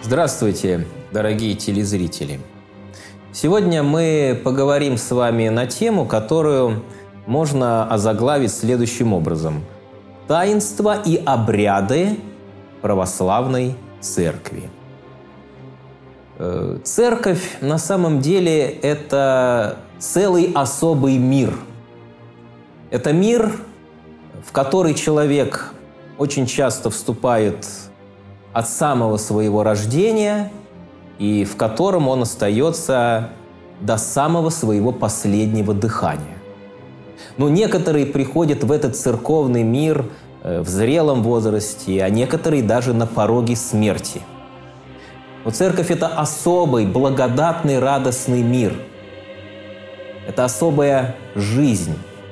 Здравствуйте, дорогие телезрители! Сегодня мы поговорим с вами на тему, которую можно озаглавить следующим образом: «Таинства и обряды православной церкви». Церковь на самом деле – это целый особый мир. Это мир, в который человек очень часто вступает от самого своего рождения и в котором он остается до самого своего последнего дыхания. Но некоторые приходят в этот церковный мир в зрелом возрасте, а некоторые даже на пороге смерти. Но церковь – это особый, благодатный, радостный мир. Это особая жизнь.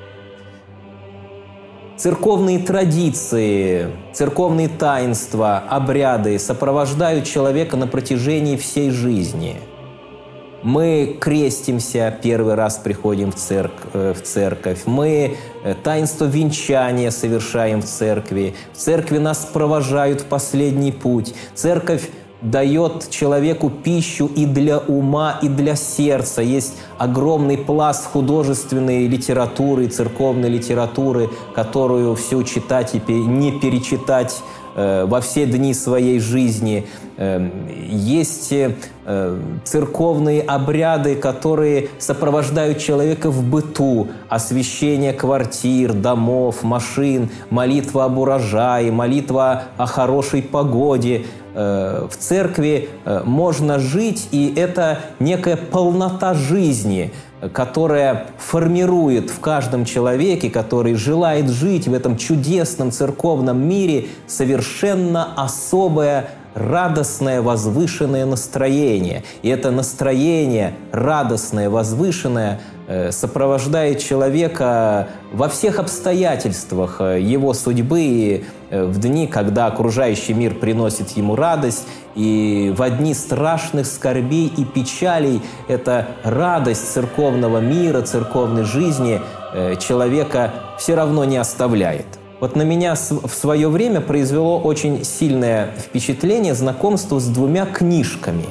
Церковные традиции, церковные таинства, обряды сопровождают человека на протяжении всей жизни. Мы крестимся, первый раз приходим в церковь. Мы таинство венчания совершаем в церкви. В церкви нас провожают в последний путь. Церковь дает человеку пищу и для ума, и для сердца. Есть огромный пласт художественной литературы, церковной литературы, которую все читать и не перечитать во все дни своей жизни. Есть церковные обряды, которые сопровождают человека в быту: освящение квартир, домов, машин, молитва об урожае, молитва о хорошей погоде. В церкви можно жить, и это некая полнота жизни, которая формирует в каждом человеке, который желает жить в этом чудесном церковном мире, совершенно особое, радостное, возвышенное настроение. И это настроение, радостное, возвышенное, сопровождает человека во всех обстоятельствах его судьбы, в дни, когда окружающий мир приносит ему радость, и в дни страшных скорбей и печалей эта радость церковного мира, церковной жизни человека все равно не оставляет. Вот на меня в свое время произвело очень сильное впечатление знакомство с двумя книжками.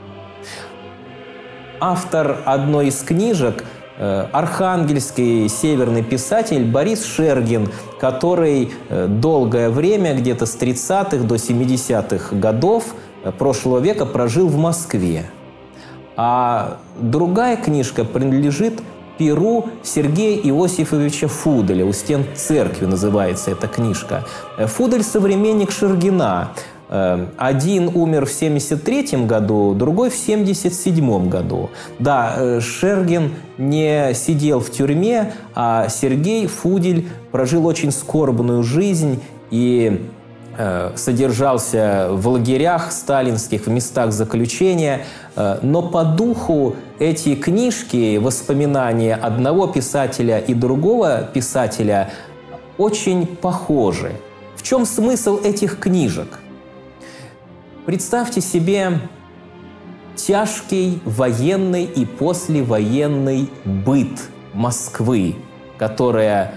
Автор одной из книжек – архангельский северный писатель Борис Шергин, который долгое время, где-то с 30-х до 70-х годов прошлого века прожил в Москве. А другая книжка принадлежит перу Сергея Иосифовича Фуделя. «У стен церкви» называется эта книжка. Фудель – современник Шергина. Один умер в 1973 году, другой в 1977 году. Да, Шергин не сидел в тюрьме, а Сергей Фудель прожил очень скорбную жизнь и содержался в лагерях сталинских, в местах заключения. Но по духу эти книжки, воспоминания одного писателя и другого писателя очень похожи. В чем смысл этих книжек? Представьте себе тяжкий военный и послевоенный быт Москвы, которая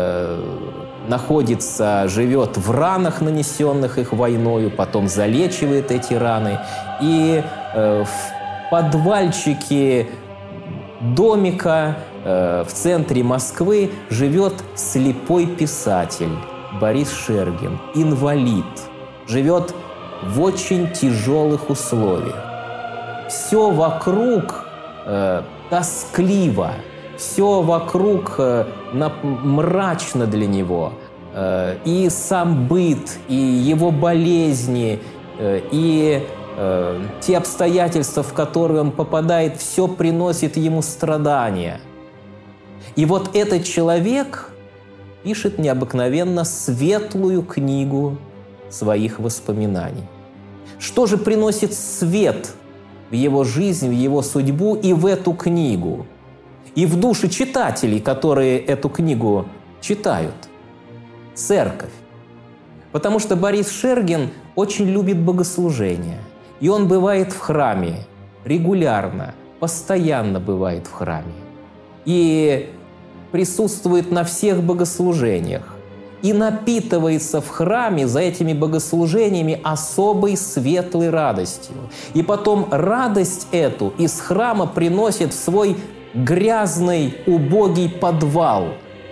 живет в ранах, нанесенных их войною, потом залечивает эти раны. И в подвальчике домика в центре Москвы живет слепой писатель Борис Шергин, инвалид, живет в очень тяжелых условиях. Все вокруг тоскливо, все вокруг мрачно для него. И сам быт, и его болезни, и те обстоятельства, в которые он попадает, все приносит ему страдания. И вот этот человек пишет необыкновенно светлую книгу своих воспоминаний. Что же приносит свет в его жизнь, в его судьбу и в эту книгу? И в души читателей, которые эту книгу читают? Церковь. Потому что Борис Шергин очень любит богослужения. И он бывает в храме регулярно, постоянно бывает в храме. И присутствует на всех богослужениях. и напитывается в храме за этими богослужениями особой светлой радостью. И потом радость эту из храма приносит в свой грязный, убогий подвал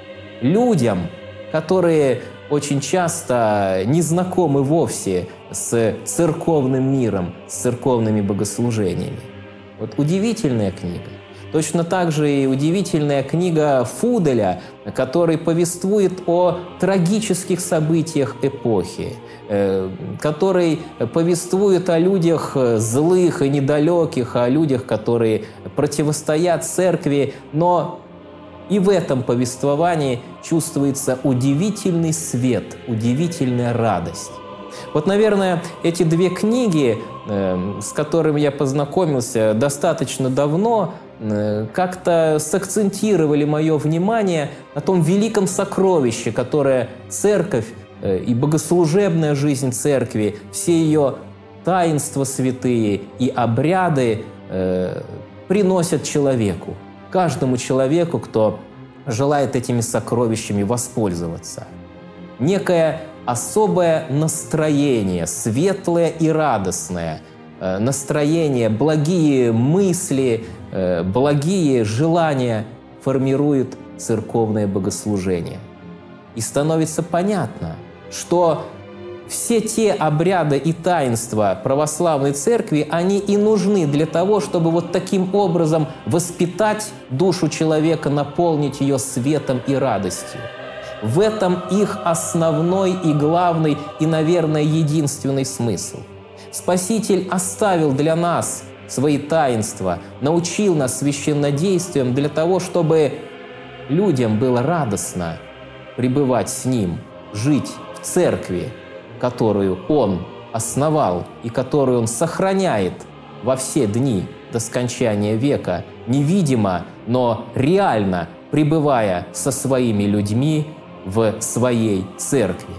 людям, которые очень часто не знакомы вовсе с церковным миром, с церковными богослужениями. Вот удивительная книга. Точно так же и удивительная книга Фуделя, который повествует о трагических событиях эпохи, который повествует о людях злых и недалеких, о людях, которые противостоят церкви, но и в этом повествовании чувствуется удивительный свет, удивительная радость. Вот, наверное, эти две книги, с которыми я познакомился достаточно давно, как-то сакцентировали мое внимание на том великом сокровище, которое церковь и богослужебная жизнь церкви, все ее таинства святые и обряды приносят человеку, каждому человеку, кто желает этими сокровищами воспользоваться. Некое особое настроение, светлое и радостное настроение, благие мысли, благие желания формирует церковное богослужение. И становится понятно, что все те обряды и таинства православной церкви, они и нужны для того, чтобы вот таким образом воспитать душу человека, наполнить ее светом и радостью. В этом их основной и главный, и, наверное, единственный смысл. Спаситель оставил для нас свои таинства, научил нас священнодействиям для того, чтобы людям было радостно пребывать с Ним, жить в церкви, которую Он основал и которую Он сохраняет во все дни до скончания века, невидимо, но реально пребывая со своими людьми в своей церкви.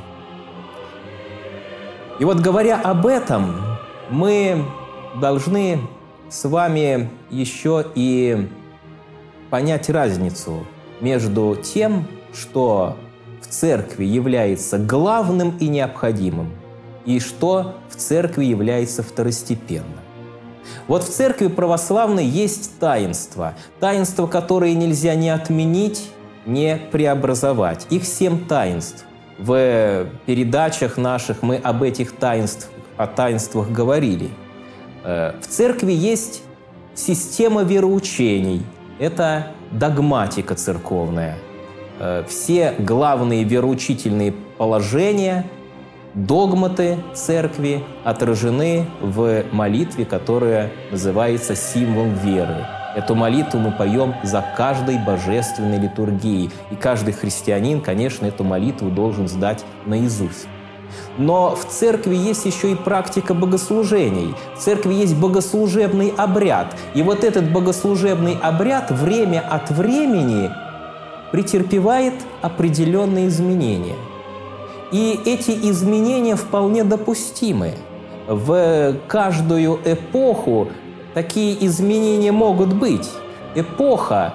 И вот говоря об этом, мы должны с вами еще и понять разницу между тем, что в церкви является главным и необходимым, и что в церкви является второстепенным. Вот в церкви православной есть таинства, таинства, которые нельзя ни отменить, ни преобразовать. Их 7 таинств. В передачах наших мы об этих таинствах говорили. В церкви есть система вероучений. Это догматика церковная. Все главные вероучительные положения, догматы церкви отражены в молитве, которая называется «Символ веры». Эту молитву мы поем за каждой божественной литургией. И каждый христианин, конечно, эту молитву должен сдать наизусть. Но в церкви есть еще и практика богослужений. В церкви есть богослужебный обряд. И вот этот богослужебный обряд время от времени претерпевает определенные изменения. И эти изменения вполне допустимы. В каждую эпоху такие изменения могут быть. Эпоха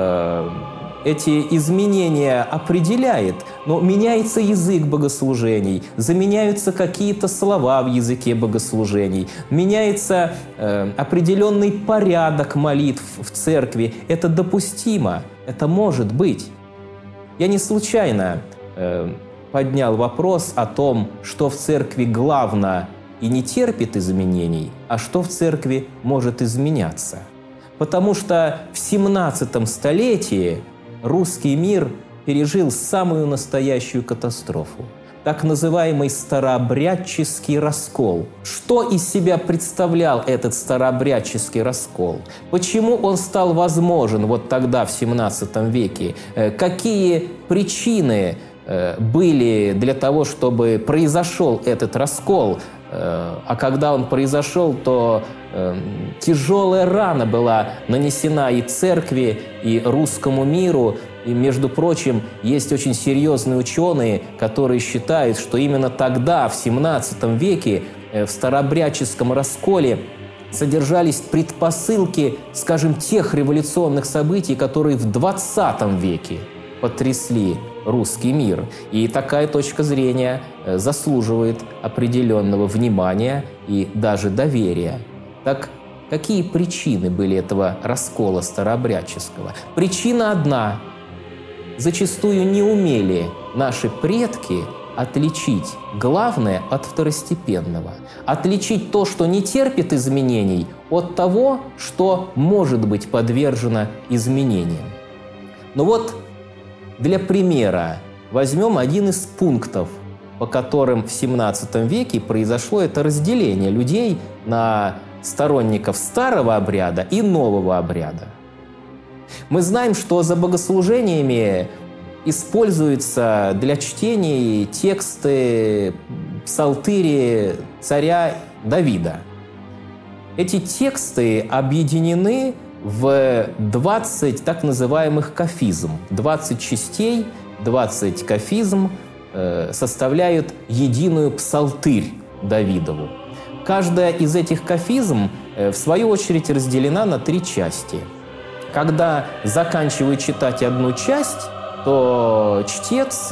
эти изменения определяет, но меняется язык богослужений, заменяются какие-то слова в языке богослужений, меняется определенный порядок молитв в церкви. Это допустимо, это может быть. Я не случайно поднял вопрос о том, что в церкви главное и не терпит изменений, а что в церкви может изменяться. Потому что в 17 столетии русский мир пережил самую настоящую катастрофу. Так называемый старообрядческий раскол. Что из себя представлял этот старообрядческий раскол? Почему он стал возможен вот тогда, в 17 веке? Какие причины были для того, чтобы произошел этот раскол? А когда он произошел, то тяжелая рана была нанесена и церкви, и русскому миру. И, между прочим, есть очень серьезные ученые, которые считают, что именно тогда, в 17 веке, в старообрядческом расколе содержались предпосылки, скажем, тех революционных событий, которые в 20 веке потрясли русский мир. И такая точка зрения заслуживает определенного внимания и даже доверия. Так какие причины были этого раскола старообрядческого? Причина одна. Зачастую не умели наши предки отличить главное от второстепенного. Отличить то, что не терпит изменений, от того, что может быть подвержено изменениям. Но вот для примера возьмем один из пунктов, по которым в XVII веке произошло это разделение людей на сторонников старого обряда и нового обряда. Мы знаем, что за богослужениями используются для чтения тексты псалтыри царя Давида. Эти тексты объединены в 20 так называемых кафизм. 20 частей, 20 кафизм составляют единую псалтырь Давидову. Каждая из этих кафизм, в свою очередь, разделена на 3 части. Когда заканчивает читать одну часть, то чтец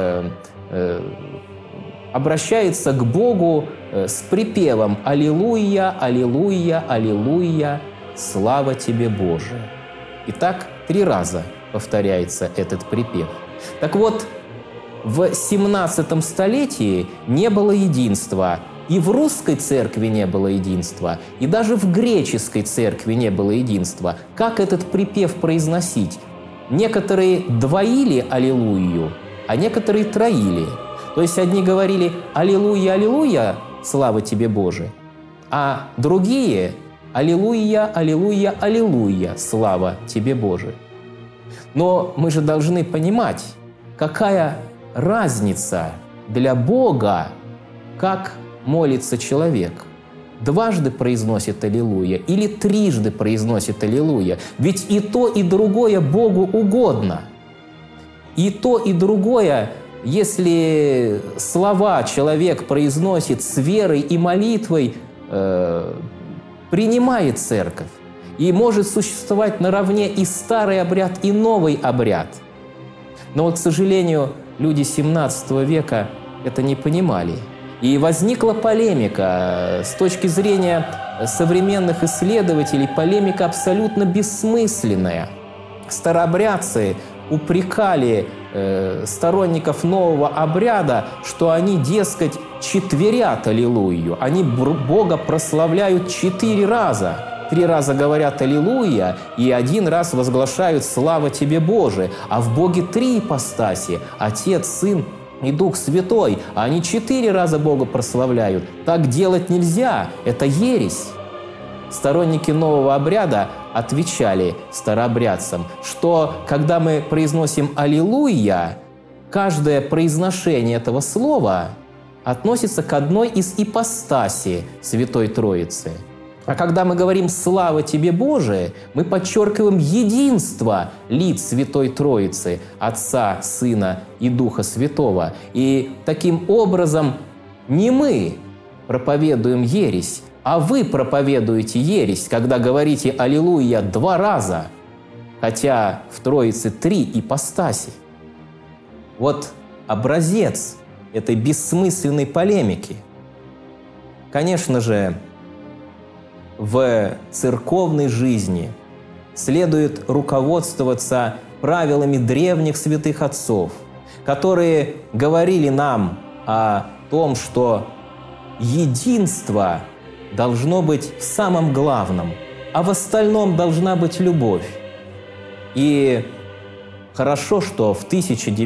обращается к Богу с припевом «Аллилуйя, аллилуйя, аллилуйя, слава тебе, Боже». И так 3 раза повторяется этот припев. Так вот, в 17 столетии не было единства. И в русской церкви не было единства, и даже в греческой церкви не было единства. Как этот припев произносить? Некоторые двоили «Аллилуйю», а некоторые троили. То есть одни говорили «Аллилуйя, аллилуйя, слава тебе, Боже», а другие «Аллилуйя, аллилуйя, аллилуйя, слава тебе, Боже». Но мы же должны понимать, какая разница для Бога, как молится человек. Дважды произносит «Аллилуйя» или трижды произносит «Аллилуйя». Ведь и то, и другое Богу угодно. И то, и другое, если слова человек произносит с верой и молитвой, принимает церковь. И может существовать наравне и старый обряд, и новый обряд. Но вот, к сожалению, люди XVII века это не понимали. И возникла полемика. С точки зрения современных исследователей, полемика абсолютно бессмысленная. Старообрядцы упрекали сторонников нового обряда, что они, дескать, четверят аллилуйю. Они Бога прославляют 4 раза. 3 раза говорят «Аллилуйя» и 1 раз возглашают «Слава тебе, Боже». А в Боге 3 ипостаси – Отец, Сын и Дух Святой, а они 4 раза Бога прославляют. Так делать нельзя, это ересь. Сторонники нового обряда отвечали старообрядцам, что когда мы произносим «Аллилуйя», каждое произношение этого слова относится к одной из ипостасей Святой Троицы. А когда мы говорим «Слава тебе, Боже», мы подчеркиваем единство лиц Святой Троицы, Отца, Сына и Духа Святого. И таким образом не мы проповедуем ересь, а вы проповедуете ересь, когда говорите «Аллилуйя» 2 раза, хотя в Троице 3 ипостаси. Вот образец этой бессмысленной полемики. Конечно же, в церковной жизни следует руководствоваться правилами древних святых отцов, которые говорили нам о том, что единство должно быть в самом главном, а в остальном должна быть любовь. И хорошо, что в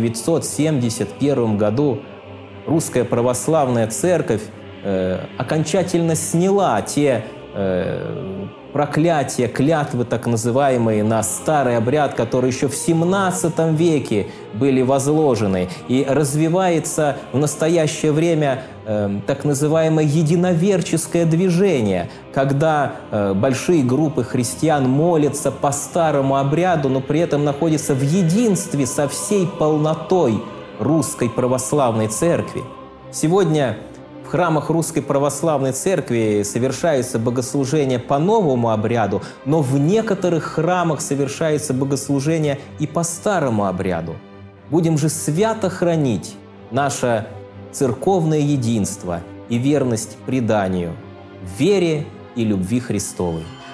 1971 году Русская Православная Церковь окончательно сняла те проклятия, клятвы так называемые на старый обряд, которые еще в XVII веке были возложены. И развивается в настоящее время так называемое единоверческое движение, когда большие группы христиан молятся по старому обряду, но при этом находятся в единстве со всей полнотой Русской Православной Церкви. Сегодня в храмах Русской Православной Церкви совершается богослужение по новому обряду, но в некоторых храмах совершается богослужение и по старому обряду. Будем же свято хранить наше церковное единство и верность преданию, вере и любви Христовой.